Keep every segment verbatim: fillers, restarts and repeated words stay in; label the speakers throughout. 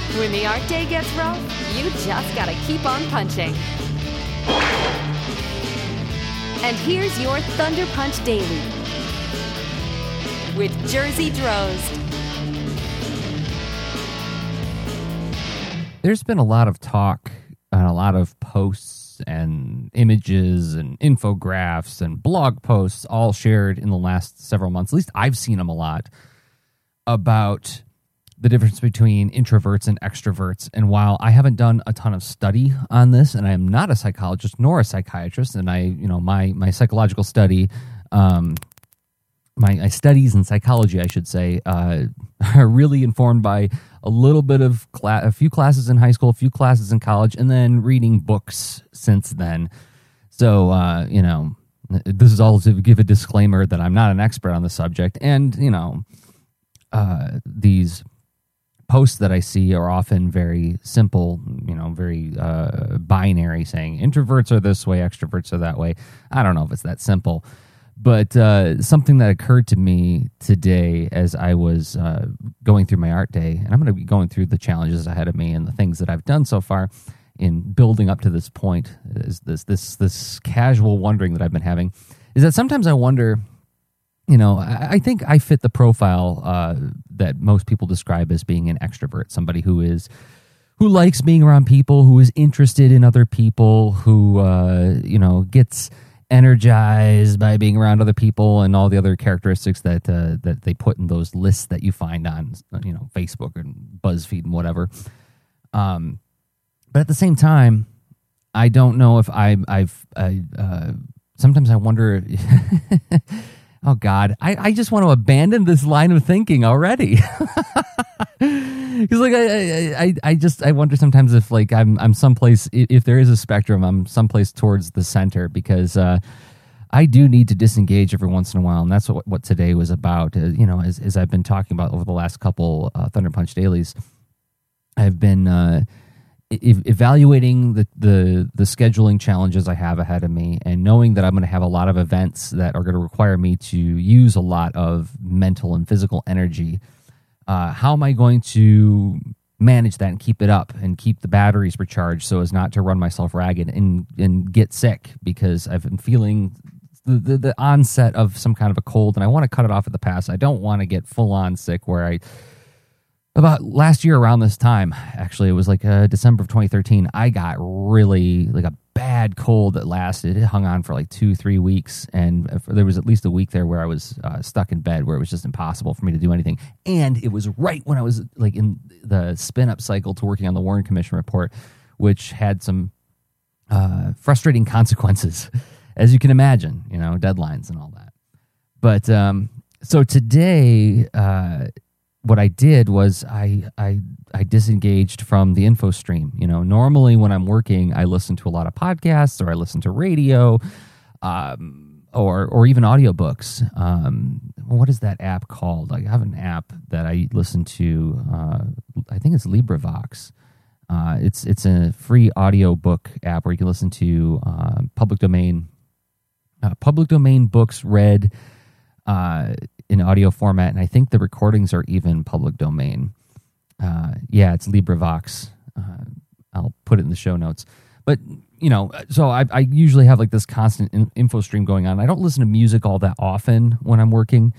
Speaker 1: When the art day gets rough, you just gotta keep on punching. And here's your Thunder Punch Daily with Jersey Drozd.
Speaker 2: There's been a lot of talk and a lot of posts and images and infographics and blog posts all shared in the last several months. At least I've seen them a lot about the difference between introverts and extroverts. And while I haven't done a ton of study on this, and I am not a psychologist nor a psychiatrist, and I, you know, my my psychological study, um, my, my studies in psychology, I should say, uh, are really informed by a little bit of cla- a few classes in high school, a few classes in college, and then reading books since then. So, uh, you know, this is all to give a disclaimer that I'm not an expert on the subject. And, you know, uh, these posts that I see are often very simple, you know, very uh, binary, saying introverts are this way, extroverts are that way. I don't know if it's that simple. But uh, something that occurred to me today as I was uh, going through my art day, and I'm going to be going through the challenges ahead of me and the things that I've done so far in building up to this point, is this this this casual wondering that I've been having, is that sometimes I wonder, you know, I, I think I fit the profile uh, that most people describe as being an extrovert, somebody who is who likes being around people, who is interested in other people, who uh, you know gets energized by being around other people, and all the other characteristics that uh, that they put in those lists that you find on, you know, Facebook and BuzzFeed and whatever. Um, but at the same time, I don't know if I, I've. I, uh, sometimes I wonder. Oh God, I, I just want to abandon this line of thinking already. Because like I, I I just I wonder sometimes if like I'm I'm someplace, if there is a spectrum, I'm someplace towards the center, because uh, I do need to disengage every once in a while, and that's what what today was about. Uh, you know, as as I've been talking about over the last couple uh, Thunder Punch dailies, I've been uh, e- evaluating the, the the scheduling challenges I have ahead of me, and knowing that I'm going to have a lot of events that are going to require me to use a lot of mental and physical energy. Uh, how am I going to manage that and keep it up and keep the batteries recharged so as not to run myself ragged and, and get sick, because I've been feeling the, the, the onset of some kind of a cold, and I want to cut it off at the pass. I don't want to get full on sick where I, about last year around this time, actually, it was like uh, December of twenty thirteen, I got really like a bad cold that lasted. It hung on for like two, three weeks. And there was at least a week there where I was uh, stuck in bed, where it was just impossible for me to do anything. And it was right when I was like in the spin-up cycle to working on the Warren Commission report, which had some uh, frustrating consequences, as you can imagine, you know, deadlines and all that. But um, so today, uh, what I did was I, I I disengaged from the info stream. You know, normally when I'm working, I listen to a lot of podcasts, or I listen to radio, um, or or even audiobooks. Um, what is that app called? I have an app that I listen to. Uh, I think it's LibriVox. Uh, it's it's a free audiobook app where you can listen to uh, public domain uh, public domain books read Uh, in audio format, and I think the recordings are even public domain. Uh, yeah, it's LibriVox. Uh, I'll put it in the show notes. But, you know, so I, I usually have like this constant in, info stream going on. I don't listen to music all that often when I'm working,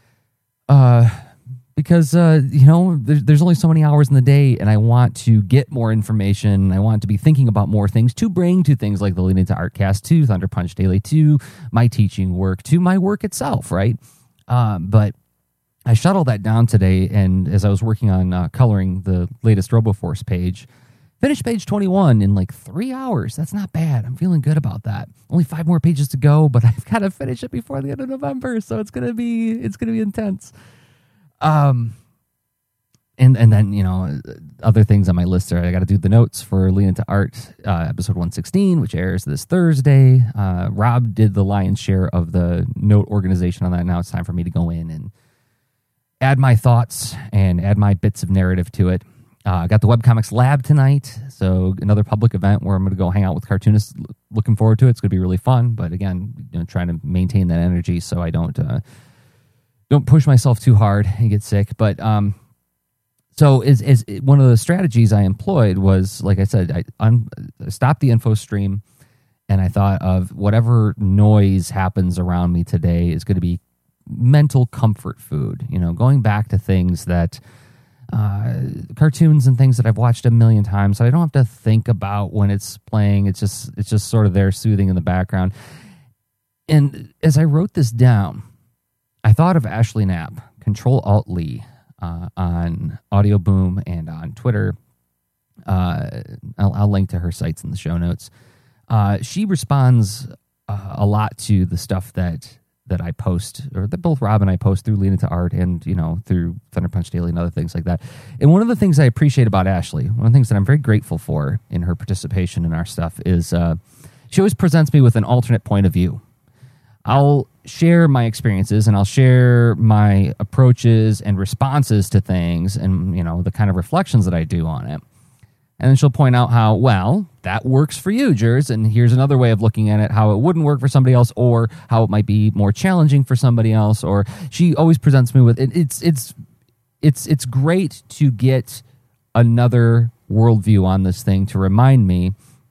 Speaker 2: uh, because, uh, you know, there's, there's only so many hours in the day, and I want to get more information. I want to be thinking about more things to bring to things like the Lean Into Artcast, to Thunder Punch Daily, to my teaching work, to my work itself, right? Um, but I shut all that down today, and as I was working on uh, coloring the latest RoboForce page, finished page twenty-one in like three hours. That's not bad. I'm feeling good about that. Only five more pages to go, but I've got to finish it before the end of November, so it's gonna be it's gonna be intense. Um, and and then, you know, other things on my list are I got to do the notes for Lean Into Art, uh, episode one sixteen, which airs this Thursday. Uh, Rob did the lion's share of the note organization on that. Now it's time for me to go in and add my thoughts and add my bits of narrative to it. Uh, I got the Webcomics Lab tonight, so another public event where I'm going to go hang out with cartoonists. Looking forward to it. It's going to be really fun, but again, you know, trying to maintain that energy so I don't uh, don't push myself too hard and get sick. But um. So is is one of the strategies I employed was, like I said, I un, stopped the info stream, and I thought of whatever noise happens around me today is going to be mental comfort food. You know, going back to things that uh, cartoons and things that I've watched a million times that I don't have to think about when it's playing. It's just it's just sort of there, soothing in the background. And as I wrote this down, I thought of Ashley Knapp, Control Alt Lee. Uh, on Audio Boom and on Twitter. Uh, I'll, I'll link to her sites in the show notes. Uh, she responds uh, a lot to the stuff that that I post, or that both Rob and I post through Lean Into Art and, you know, through Thunder Punch Daily and other things like that. And one of the things I appreciate about Ashley, one of the things that I'm very grateful for in her participation in our stuff is uh, she always presents me with an alternate point of view. I'll share my experiences and I'll share my approaches and responses to things and, you know, the kind of reflections that I do on it. And then she'll point out how, well, that works for you, Jers, and here's another way of looking at it, how it wouldn't work for somebody else, or how it might be more challenging for somebody else. Or she always presents me with it. It's it's it's it's great to get another worldview on this thing to remind me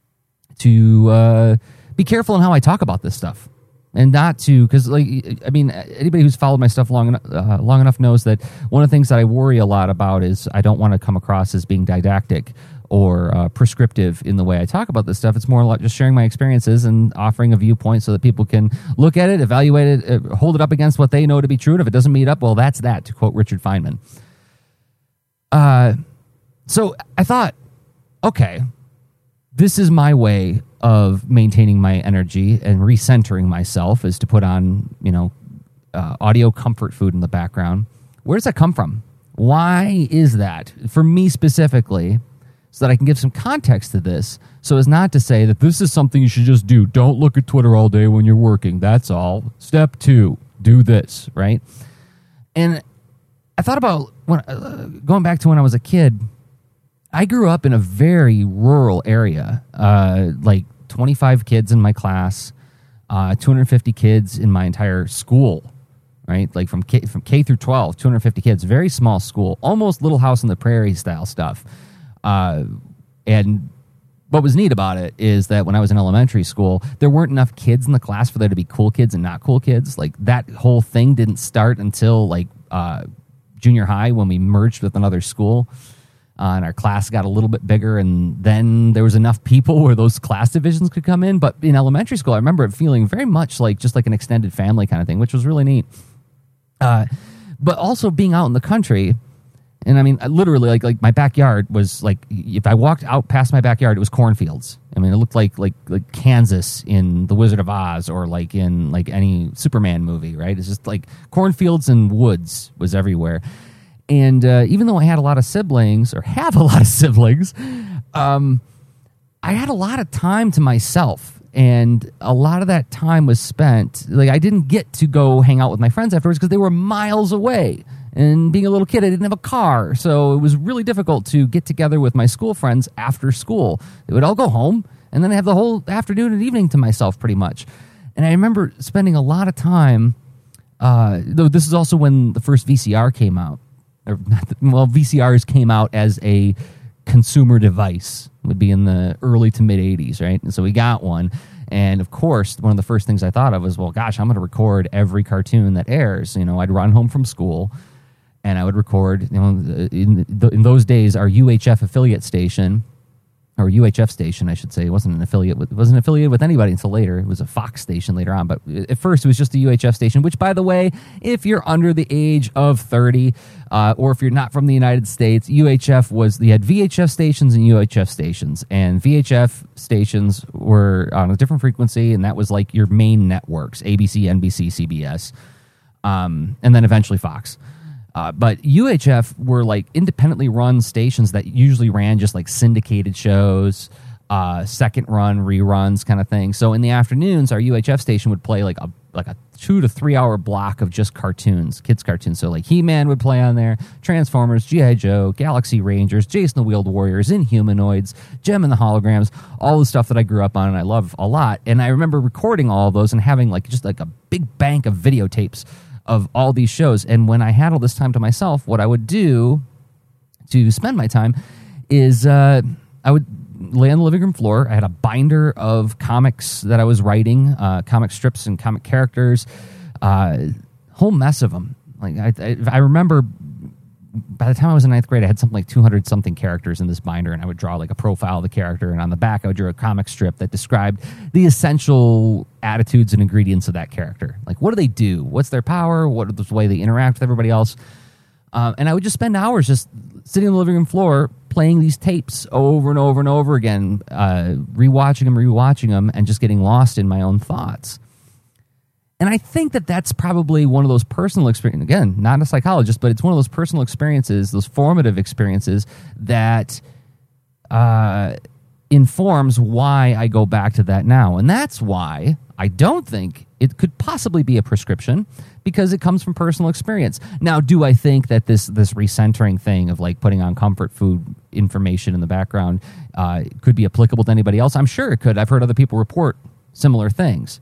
Speaker 2: to uh, be careful in how I talk about this stuff. And not to, because, like, I mean, anybody who's followed my stuff long enough, uh, long enough knows that one of the things that I worry a lot about is I don't want to come across as being didactic or uh, prescriptive in the way I talk about this stuff. It's more like just sharing my experiences and offering a viewpoint so that people can look at it, evaluate it, uh, hold it up against what they know to be true. And if it doesn't meet up, well, that's that, to quote Richard Feynman. Uh, so I thought, okay, this is my way of maintaining my energy and recentering myself, is to put on, you know, uh, audio comfort food in the background. Where does that come from? Why is that? For me specifically, so that I can give some context to this, so as not to say that this is something you should just do. Don't look at Twitter all day when you're working. That's all. Step two, do this, right? And I thought about when uh, going back to when I was a kid. I grew up in a very rural area, uh, like twenty-five kids in my class, uh, two hundred fifty kids in my entire school, right? Like from K, from K through twelve, two hundred fifty kids, very small school, almost Little House on the Prairie style stuff. Uh, and what was neat about it is that when I was in elementary school, there weren't enough kids in the class for there to be cool kids and not cool kids. Like that whole thing didn't start until like uh, junior high when we merged with another school. Uh, and our class got a little bit bigger, and then there was enough people where those class divisions could come in. But in elementary school, I remember it feeling very much like just like an extended family kind of thing, which was really neat. Uh, but also being out in the country, and I mean, literally, like like my backyard was like, if I walked out past my backyard, it was cornfields. I mean, it looked like like like Kansas in The Wizard of Oz, or like in like any Superman movie, right? It's just like cornfields and woods was everywhere. And uh, even though I had a lot of siblings, or have a lot of siblings, um, I had a lot of time to myself. And a lot of that time was spent, like I didn't get to go hang out with my friends afterwards because they were miles away. And being a little kid, I didn't have a car. So it was really difficult to get together with my school friends after school. They would all go home, and then I have the whole afternoon and evening to myself pretty much. And I remember spending a lot of time, uh, though this is also when the first V C R came out. Or not the, well, V C Rs came out as a consumer device. It would be in the early to mid eighties, right? And so we got one. And of course, one of the first things I thought of was, well, gosh, I'm going to record every cartoon that airs. You know, I'd run home from school and I would record, you know, in, the, in those days, our U H F affiliate station, or U H F station, I should say. It wasn't an affiliate with, it wasn't affiliated with anybody until later. It was a Fox station later on. But at first, it was just a U H F station, which, by the way, if you're under the age of thirty, uh, or if you're not from the United States, U H F was, you had V H F stations and U H F stations. And V H F stations were on a different frequency, and that was like your main networks, A B C, N B C, C B S, um, and then eventually Fox. Uh, but U H F were like independently run stations that usually ran just like syndicated shows, uh, second run reruns kind of thing. So in the afternoons, our U H F station would play like a like a two to three hour block of just cartoons, kids cartoons. So like He-Man would play on there, Transformers, G I. Joe, Galaxy Rangers, Jason the Wheeled Warriors, Inhumanoids, Jem and the Holograms, all the stuff that I grew up on and I love a lot. And I remember recording all of those and having like just like a big bank of videotapes of all these shows. And when I had all this time to myself, what I would do to spend my time is uh, I would lay on the living room floor. I had a binder of comics that I was writing, uh, comic strips and comic characters, uh, whole mess of them. Like I, I, I remember by the time I was in ninth grade, I had something like two hundred something characters in this binder, and I would draw like a profile of the character, and on the back I would draw a comic strip that described the essential attitudes and ingredients of that character. Like, what do they do? What's their power? What is the way they interact with everybody else? Uh, and I would just spend hours just sitting on the living room floor playing these tapes over and over and over again, uh, rewatching them, rewatching them, and just getting lost in my own thoughts. And I think that that's probably one of those personal experiences, again, not a psychologist, but it's one of those personal experiences, those formative experiences that uh, informs why I go back to that now. And that's why I don't think it could possibly be a prescription, because it comes from personal experience. Now, do I think that this this recentering thing of like putting on comfort food information in the background uh, could be applicable to anybody else? I'm sure it could. I've heard other people report similar things.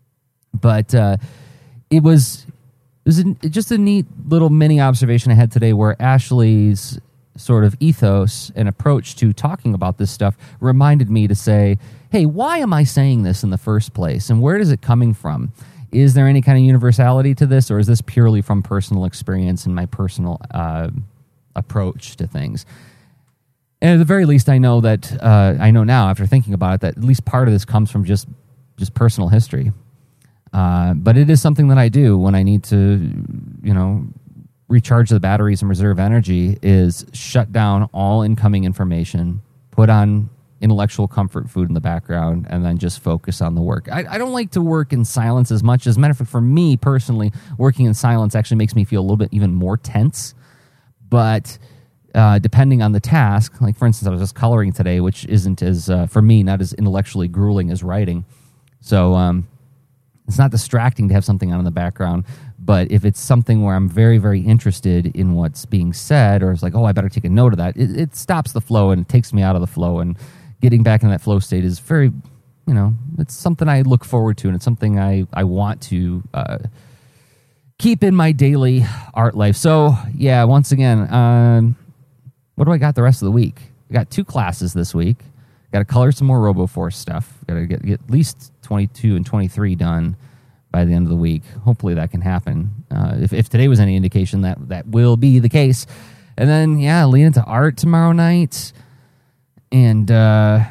Speaker 2: But uh, it was it was a, just a neat little mini observation I had today, where Ashley's sort of ethos and approach to talking about this stuff reminded me to say, hey, why am I saying this in the first place? And where is it coming from? Is there any kind of universality to this, or is this purely from personal experience and my personal uh, approach to things? And at the very least, I know that, uh, I know now after thinking about it, that at least part of this comes from just, just personal history. Uh, but it is something that I do when I need to, you know, recharge the batteries and reserve energy, is shut down all incoming information, put on intellectual comfort food in the background, and then just focus on the work. I, I don't like to work in silence as much. As a matter of fact, for me personally, working in silence actually makes me feel a little bit even more tense. But uh, depending on the task, like for instance, I was just coloring today, which isn't as, uh, for me, not as intellectually grueling as writing. So, um, it's not distracting to have something on in the background, but if it's something where I'm very, very interested in what's being said, or it's like, oh, I better take a note of that, it, it stops the flow and it takes me out of the flow. And getting back into that flow state is very, you know, it's something I look forward to, and it's something I, I want to uh, keep in my daily art life. So, yeah, once again, um, what do I got the rest of the week? I got two classes this week. Got to color some more RoboForce stuff. Got to get, get at least twenty-two and twenty-tee done by the end of the week. Hopefully that can happen. Uh, if, if today was any indication, that that will be the case. And then, yeah, lean into art tomorrow night. And, uh,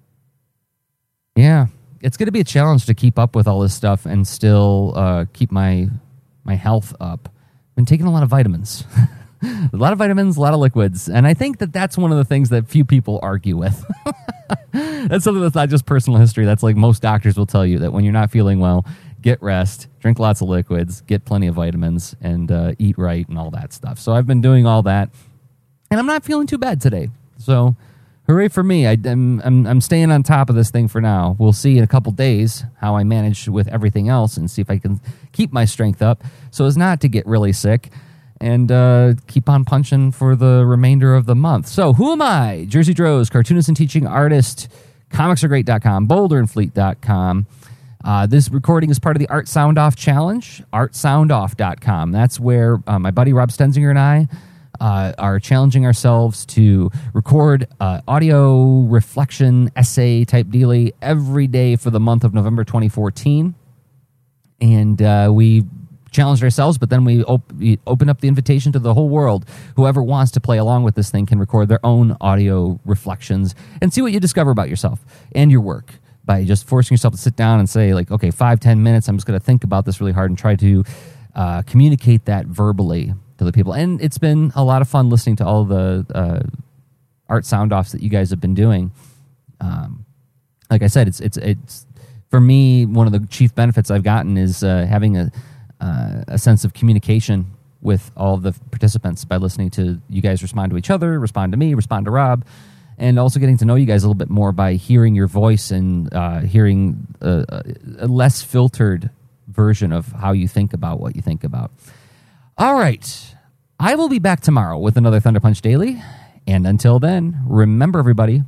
Speaker 2: yeah, it's going to be a challenge to keep up with all this stuff and still uh, keep my my health up. I've been taking a lot of vitamins. A lot of vitamins, a lot of liquids. And I think that that's one of the things that few people argue with. That's something that's not just personal history. That's like most doctors will tell you, that when you're not feeling well, get rest, drink lots of liquids, get plenty of vitamins, and uh, eat right and all that stuff. So I've been doing all that, and I'm not feeling too bad today. So hooray for me. I, I'm, I'm, I'm staying on top of this thing for now. We'll see in a couple days how I manage with everything else and see if I can keep my strength up so as not to get really sick. And uh, keep on punching for the remainder of the month. So, who am I? Jersey Droz, cartoonist and teaching artist, comics are great dot com, boulder and fleet dot com. Uh, this recording is part of the Art Sound Off Challenge, art sound off dot com. That's where uh, my buddy Rob Stenzinger and I uh, are challenging ourselves to record uh, audio reflection essay type dealy every day for the month of November twenty fourteen. And uh, we challenged ourselves, but then we, op- we open up the invitation to the whole world. Whoever wants to play along with this thing can record their own audio reflections and see what you discover about yourself and your work by just forcing yourself to sit down and say, like, okay, five, ten minutes, I'm just going to think about this really hard and try to uh, communicate that verbally to the people. And it's been a lot of fun listening to all the uh, art sound-offs that you guys have been doing. Um, like I said, it's it's it's for me, one of the chief benefits I've gotten is uh, having a Uh, a sense of communication with all of the participants by listening to you guys respond to each other, respond to me, respond to Rob, and also getting to know you guys a little bit more by hearing your voice and uh, hearing a, a less filtered version of how you think about what you think about. All right. I will be back tomorrow with another Thunder Punch Daily. And until then, remember, everybody,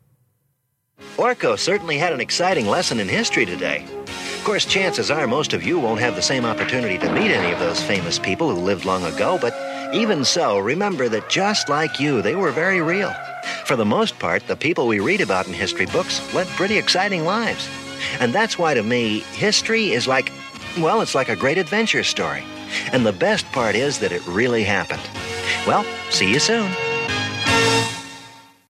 Speaker 3: Orko certainly had an exciting lesson in history today. Of course, chances are most of you won't have the same opportunity to meet any of those famous people who lived long ago, but Even so, remember that just like you, they were very real. For the most part, the people we read about in history books led pretty exciting lives. And that's why, to me, history is like, well, it's like a great adventure story. And the best part is that it really happened. Well, see you soon.